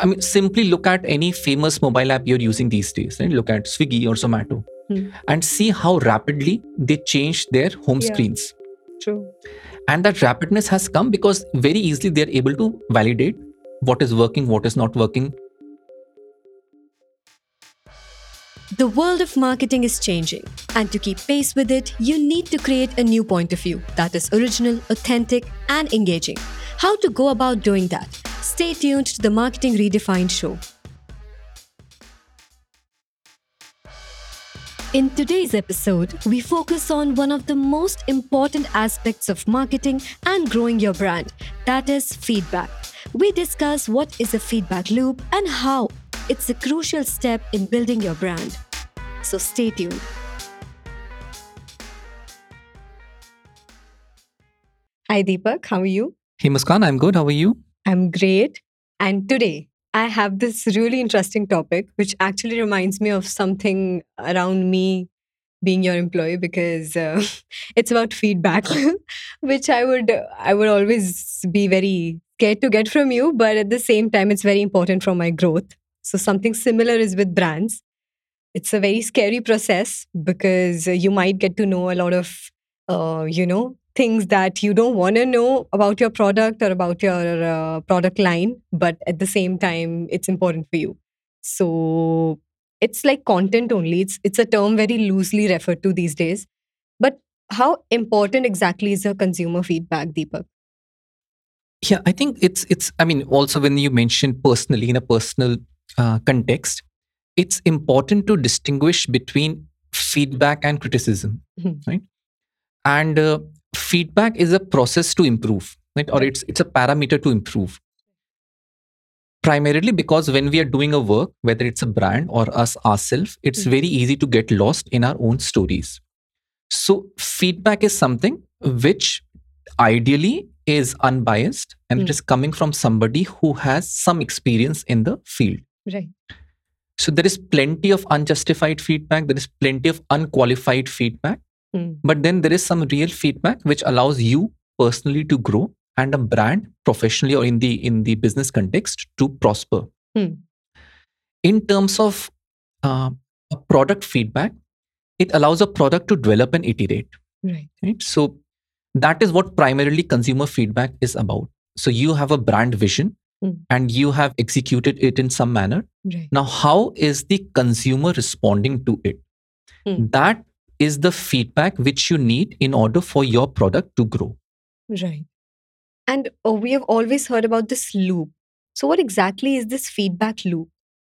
I mean, simply look at any famous mobile app you're using these days, right? Look at Swiggy or Zomato and see how rapidly they change their home screens. True. And that rapidness has come because very easily they're able to validate what is working, what is not working. The world of marketing is changing, and to keep pace with it, you need to create a new point of view that is original, authentic, and engaging. How to go about doing that? Stay tuned to the Marketing Redefined show. In today's episode, we focus on one of the most important aspects of marketing and growing your brand, that is feedback. We discuss what is a feedback loop and how it's a crucial step in building your brand. So stay tuned. Hi Deepak, how are you? Hey Muskan, I'm good. How are you? I'm great. And today I have this really interesting topic, which actually reminds me of something around me being your employee, because it's about feedback, which I would always be very scared to get from you, but at the same time, it's very important for my growth. So something similar is with brands. It's a very scary process because you might get to know a lot of, things that you don't want to know about your product or about your product line, but at the same time, it's important for you. So it's like content only. It's a term very loosely referred to these days. But how important exactly is your consumer feedback, Deepak? Yeah, I think it's. I mean, also when you mention personally in a personal context, it's important to distinguish between feedback and criticism, right? And feedback is a process to improve, right? Or it's a parameter to improve. Primarily because when we are doing a work, whether it's a brand or us ourselves, it's very easy to get lost in our own stories. So feedback is something which ideally is unbiased and it is coming from somebody who has some experience in the field. Right. So there is plenty of unjustified feedback, there is plenty of unqualified feedback, but then there is some real feedback which allows you personally to grow and a brand professionally or in the business context to prosper. In terms of a product feedback, it allows a product to develop and iterate. Right? So that is what primarily consumer feedback is about. So you have a brand vision and you have executed it in some manner. Now, how is the consumer responding to it? That is the feedback which you need in order for your product to grow. Right. And we have always heard about this loop. So what exactly is this feedback loop?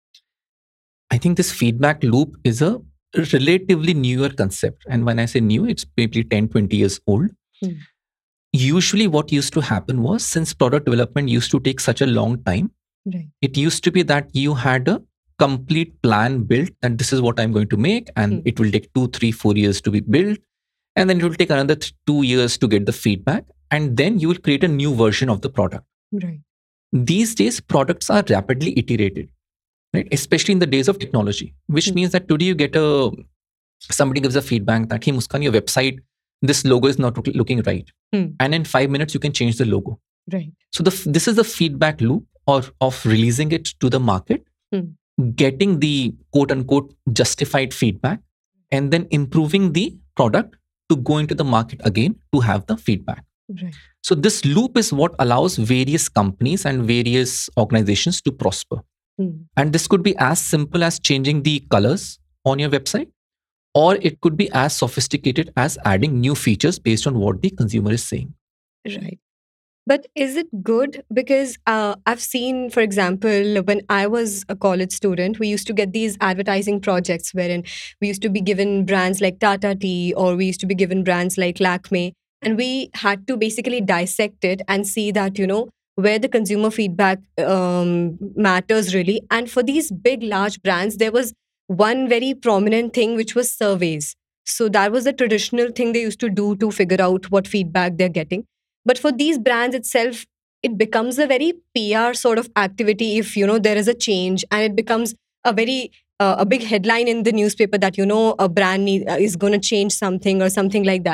I think this feedback loop is a relatively newer concept. And when I say new, it's maybe 10, 20 years old. Usually what used to happen was, since product development used to take such a long time, it used to be that you had a complete plan built and this is what I'm going to make, and it will take 2, 3, 4 years to be built, and then it will take another 2 years to get the feedback, and then you will create a new version of the product. These days products are rapidly iterated, right? Especially in the days of technology, which means that today you get somebody gives a feedback that, hey Muskan, your website, this logo is not looking right, and in 5 minutes you can change the logo. So this is the feedback loop of releasing it to the market, getting the quote unquote justified feedback, and then improving the product to go into the market again to have the feedback. So this loop is what allows various companies and various organizations to prosper. And this could be as simple as changing the colors on your website, or it could be as sophisticated as adding new features based on what the consumer is saying. Right. But is it good? Because I've seen, for example, when I was a college student, we used to get these advertising projects wherein we used to be given brands like Tata Tea, or we used to be given brands like Lakme. And we had to basically dissect it and see that, where the consumer feedback matters really. And for these big, large brands, there was one very prominent thing, which was surveys. So that was the traditional thing they used to do to figure out what feedback they're getting. But for these brands itself, it becomes a very PR sort of activity if, there is a change, and it becomes a very a big headline in the newspaper that, a brand is going to change something or something like that.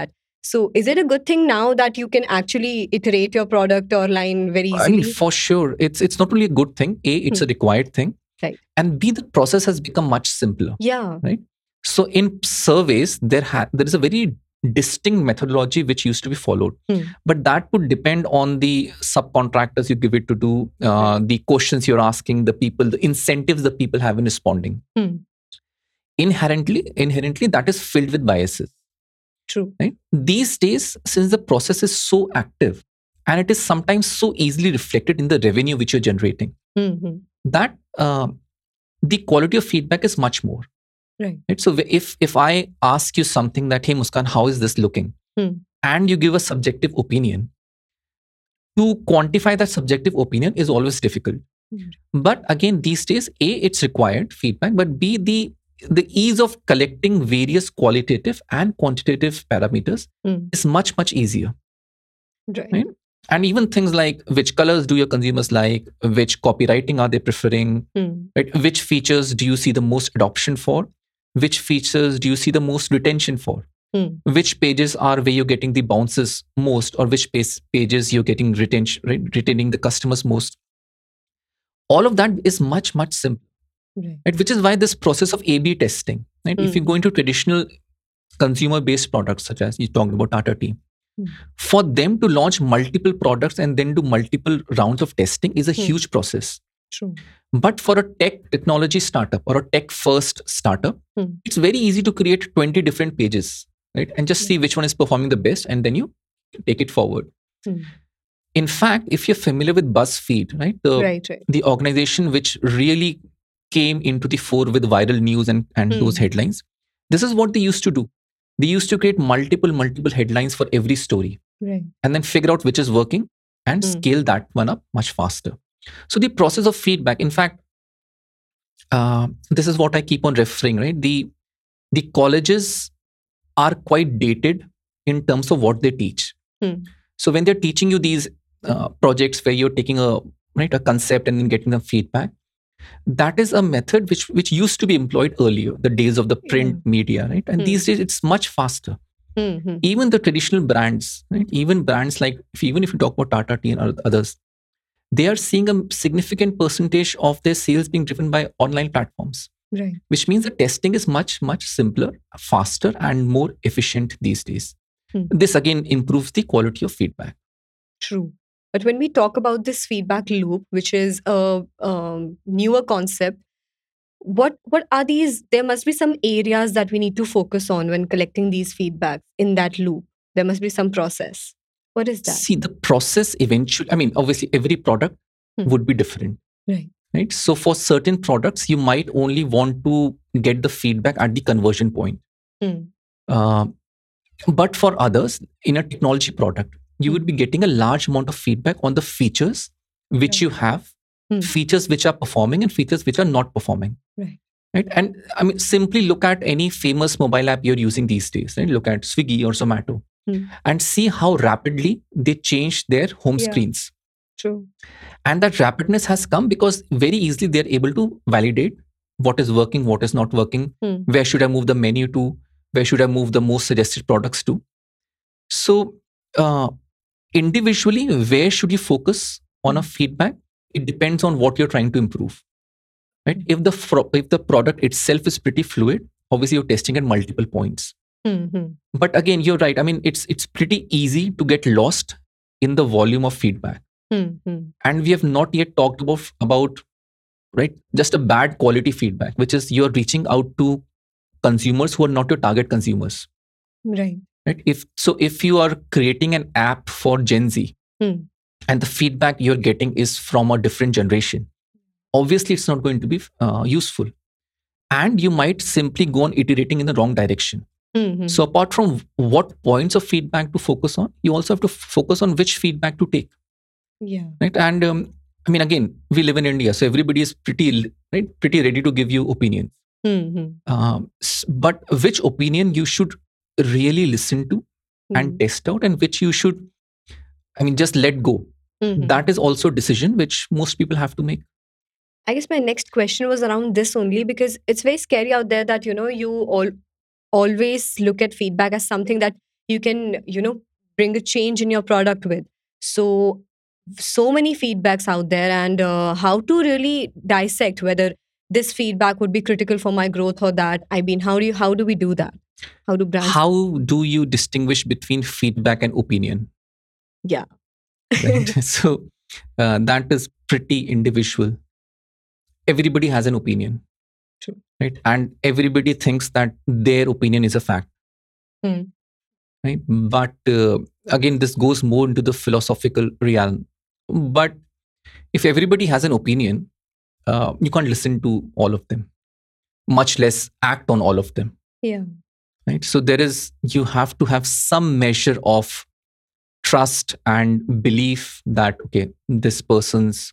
So is it a good thing now that you can actually iterate your product or line very I mean, easily? for sure, it's not only a good thing. A, it's a required thing, Right. and B, the process has become much simpler. Yeah. Right. So in surveys, there is a very distinct methodology which used to be followed, but that would depend on the subcontractors you give it to do, the questions you're asking, the people, the incentives the people have in responding. Inherently, that is filled with biases. True. Right? These days, since the process is so active and it is sometimes so easily reflected in the revenue which you're generating, that the quality of feedback is much more. Right. So if I ask you something that, hey Muskan, how is this looking? And you give a subjective opinion, to quantify that subjective opinion is always difficult. But again, these days, A, it's required feedback, but B, the ease of collecting various qualitative and quantitative parameters is much, much easier. Right? And even things like which colors do your consumers like, which copywriting are they preferring, right? Which features do you see the most adoption for, which features do you see the most retention for, which pages are where you're getting the bounces most, or which pages you're getting retaining the customers most. All of that is much, much simpler. Right? Which is why this process of A/B testing, right? If you go into traditional consumer-based products, such as you talked about Tata Tea, for them to launch multiple products and then do multiple rounds of testing is a huge process. True. But for a technology startup or a tech-first startup, it's very easy to create 20 different pages, right? And just see which one is performing the best, and then you take it forward. In fact, if you're familiar with BuzzFeed, right? The organization which really came into the fore with viral news and those headlines, this is what they used to do. They used to create multiple headlines for every story, and then figure out which is working and scale that one up much faster. So the process of feedback, in fact, this is what I keep on referring, right? The colleges are quite dated in terms of what they teach. So when they're teaching you these projects where you're taking a concept and then getting the feedback, that is a method which used to be employed earlier, the days of the print media, right? And these days it's much faster. Even the traditional brands, right? Even brands like, even if you talk about Tata Tea and others, they are seeing a significant percentage of their sales being driven by online platforms. Right. Which means the testing is much, much simpler, faster, and more efficient these days. This again improves the quality of feedback. True. But when we talk about this feedback loop, which is a newer concept, what are these? There must be some areas that we need to focus on when collecting these feedbacks in that loop. There must be some process. What is that? See, the process eventually, I mean, obviously every product would be different. Right. So for certain products, you might only want to get the feedback at the conversion point. But for others, in a technology product, you would be getting a large amount of feedback on the features which you have, features which are performing and features which are not performing. Right. And I mean, simply look at any famous mobile app you're using these days. Right? Look at Swiggy or Zomato and see how rapidly they change their home screens. True. And that rapidness has come because very easily they're able to validate what is working, what is not working, where should I move the menu to, where should I move the most suggested products to. So individually, where should you focus on a feedback? It depends on what you're trying to improve. Right? If the product itself is pretty fluid, obviously you're testing at multiple points. But again, you're right. I mean, it's pretty easy to get lost in the volume of feedback. And we have not yet talked about right, just a bad quality feedback, which is you're reaching out to consumers who are not your target consumers. Right. If you are creating an app for Gen Z and the feedback you're getting is from a different generation, obviously it's not going to be useful. And you might simply go on iterating in the wrong direction. So apart from what points of feedback to focus on, you also have to focus on which feedback to take. Yeah. Right. And I mean, again, we live in India, so everybody is pretty ready to give you opinions. But which opinion you should really listen to and test out, and which you should, I mean, just let go. That is also a decision which most people have to make. I guess my next question was around this only, because it's very scary out there that, you always look at feedback as something that you can, bring a change in your product with. So many feedbacks out there, and how to really dissect whether this feedback would be critical for my growth or that. I mean, how do we do that? How do brands? How do you distinguish between feedback and opinion? Yeah. Right. So that is pretty individual. Everybody has an opinion. True. Right. And everybody thinks that their opinion is a fact. Right. But again, this goes more into the philosophical realm. But if everybody has an opinion, you can't listen to all of them, much less act on all of them. Yeah. Right. So you have to have some measure of trust and belief that, okay, this person's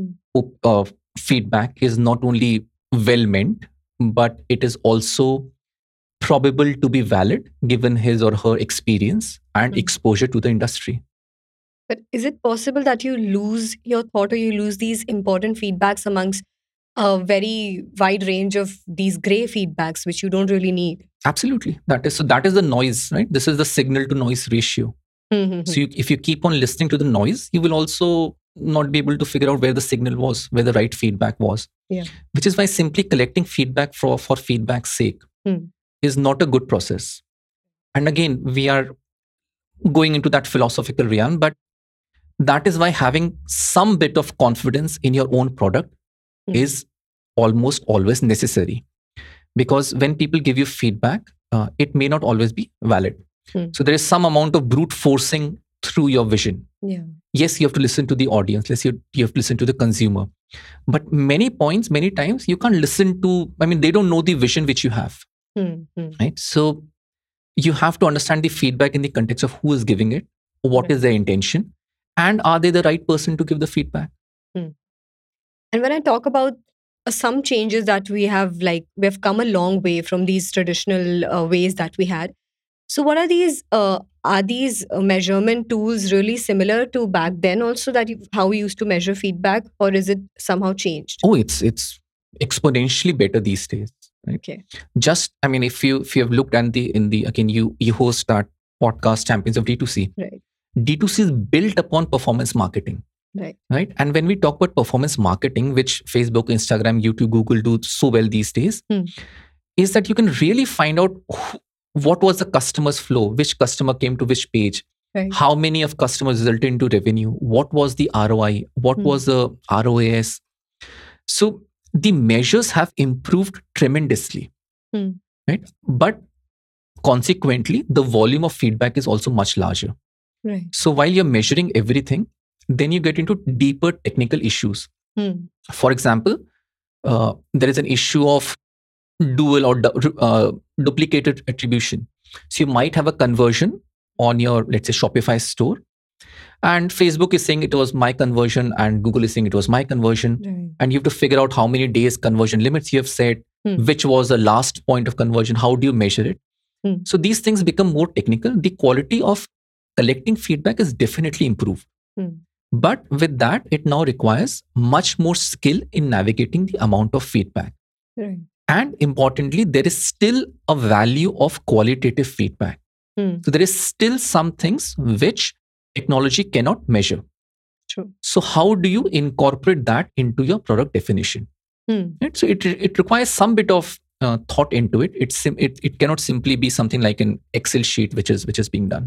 feedback is not only well meant, but it is also probable to be valid given his or her experience and exposure to the industry. But is it possible that you lose your thought, or you lose these important feedbacks amongst a very wide range of these gray feedbacks, which you don't really need? Absolutely. That is the noise, right? This is the signal to noise ratio. So if you keep on listening to the noise, you will also not be able to figure out where the signal was, where the right feedback was. Yeah. Which is why simply collecting feedback for feedback's sake is not a good process. And again, we are going into that philosophical realm, but that is why having some bit of confidence in your own product is almost always necessary. Because when people give you feedback, it may not always be valid. So there is some amount of brute forcing through your vision. Yeah. Yes, you have to listen to the audience. Yes, you have to listen to the consumer. But many times, you can't listen to, they don't know the vision which you have. Right? So you have to understand the feedback in the context of who is giving it, what is their intention, and are they the right person to give the feedback. And when I talk about some changes that we have come a long way from these traditional ways that we had. So what are these measurement tools really similar to back then also, how we used to measure feedback, or is it somehow changed? Oh, it's exponentially better these days. Right? Okay. Just, if you have looked at again, you host that podcast, Champions of D2C. Right. D2C is built upon performance marketing. Right. And when we talk about performance marketing, which Facebook, Instagram, YouTube, Google do so well these days, is that you can really find out what was the customer's flow, which customer came to which page, how many of customers resulted into revenue, what was the ROI, what was the ROAS. So the measures have improved tremendously. Right? But consequently, the volume of feedback is also much larger. Right. So while you're measuring everything, then you get into deeper technical issues. For example, there is an issue of dual or duplicated attribution. So you might have a conversion on your, let's say, Shopify store, and Facebook is saying it was my conversion and Google is saying it was my conversion. Right. And you have to figure out how many days conversion limits you have set, which was the last point of conversion, how do you measure it? So these things become more technical. The quality of collecting feedback is definitely improved. But with that, it now requires much more skill in navigating the amount of feedback. Right. And importantly, there is still a value of qualitative feedback. So there is still some things which technology cannot measure. True. So how do you incorporate that into your product definition? Right? So it requires some bit of thought into it. It cannot simply be something like an Excel sheet which is being done.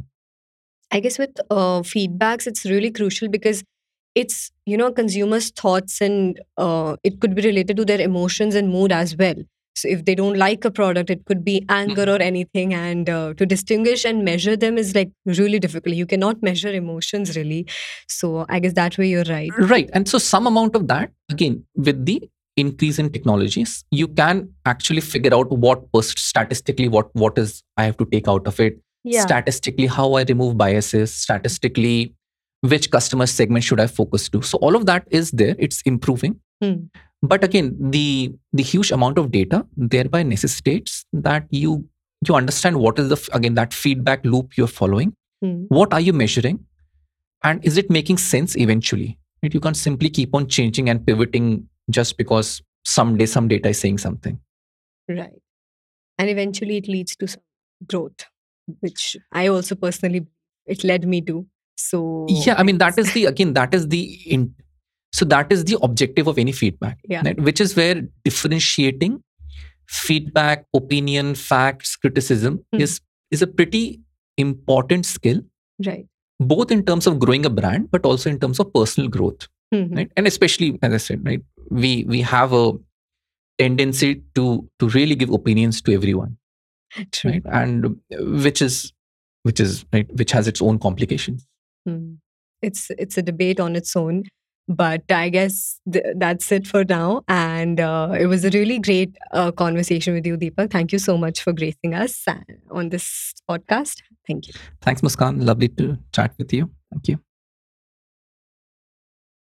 I guess with feedbacks, it's really crucial because it's, consumers' thoughts, and it could be related to their emotions and mood as well. So if they don't like a product, it could be anger or anything. And to distinguish and measure them is really difficult. You cannot measure emotions really. So I guess that way you're right. Right. And so some amount of that, again, with the increase in technologies, you can actually figure out statistically what is I have to take out of it. Yeah. Statistically, how I remove biases, statistically, which customer segment should I focus to. So all of that is there. It's improving. But again, the huge amount of data thereby necessitates that you understand what is that feedback loop you're following. What are you measuring? And is it making sense eventually? Right? You can't simply keep on changing and pivoting just because someday some data is saying something. Right. And eventually it leads to some growth. which I also personally, it led me to. So Yeah, I I mean, that guess, is the, again, that is the so that is the objective of any feedback, yeah, right? Which is where differentiating feedback, opinion, facts, criticism is a pretty important skill, right. both in terms of growing a brand, but also in terms of personal growth, right? And especially, as I said, right, we have a tendency to really give opinions to everyone, True. right? And which is right, which has its own complications. It's a debate on its own, but I guess that's it for now. And it was a really great conversation with you, Deepak. Thank you so much for gracing us on this podcast. Thank you. Thanks, Muskan. Lovely to chat with you. Thank you.